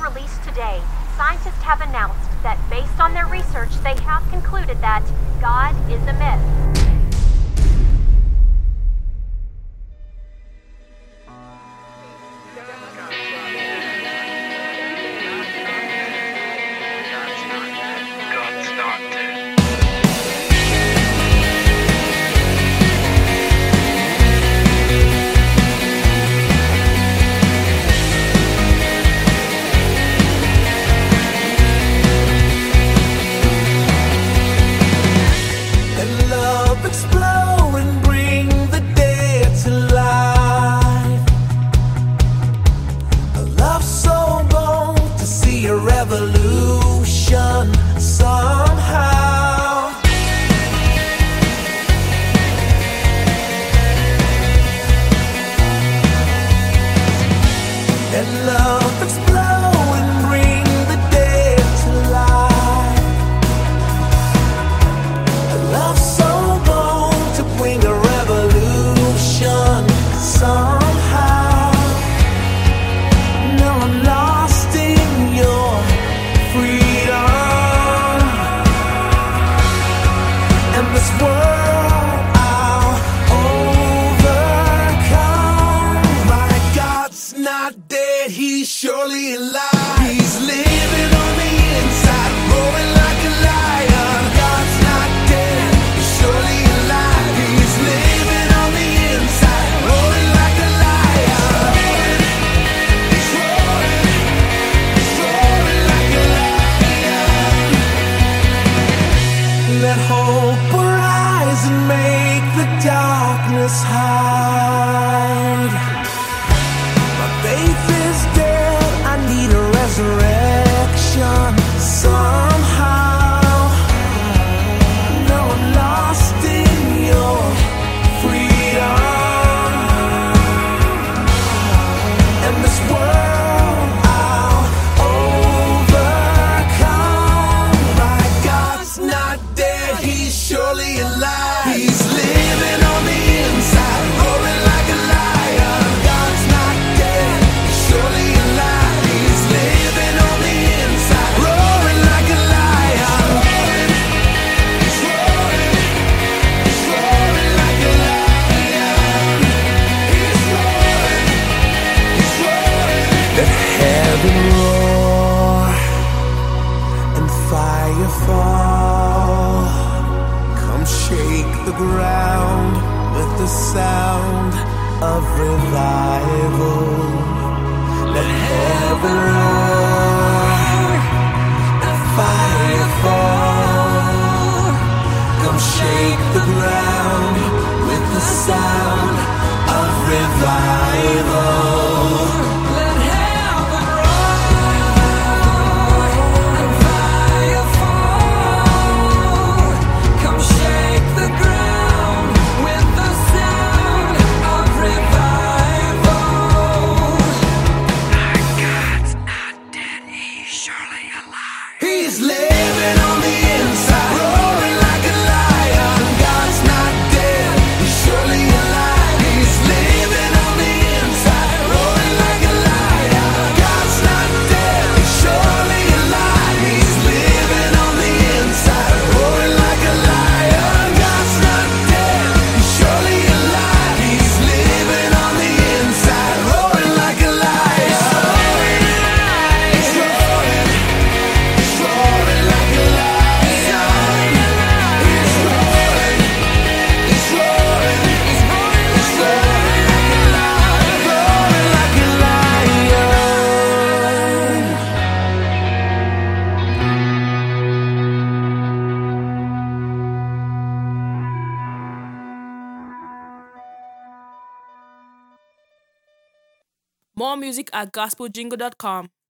released today, scientists have announced that based on their research, they have concluded that God is a myth. Revolution somehow. And love explode and bring the dead to life. A love so bold to bring a revolution somehow. No, I'm lost in your freedom, and this world I'll overcome. My God's not dead, he's surely alive. He's living on the inside, roaring like a lion. God's not dead, he's surely alive. He's living on the inside, roaring like a lion. He's roaring like a lion. Let hope arise and make the darkness hide. My faith is dead, I need a resurrection somehow. No, I'm lost in your freedom, and this world I'll overcome. My God's not dead, he's surely alive. He's living on the inside, roaring like a lion. God's not dead, he's surely alive. He's living on the inside, roaring like a lion. He's roaring like a lion. He's roaring. Let heaven roar and fire fall. Come shake the ground with the sound of revival. Let heaven roar and fire fall. Come shake the ground with the sound of revival. Let heaven roar and fire fall. Come shake the ground with the sound of revival. God's not dead, he's surely alive. He's living on the inside, roaring like a lion. God's not dead, he's surely alive. He's living on the inside, roaring like a lion. God's not dead, he's surely alive. He's living on the inside, roaring like a lion. God's not dead, he's surely alive. He's living on the inside, roaring like a lion. He's roaring like a lion. He's roaring like a lion. More music at gospeljingle.com.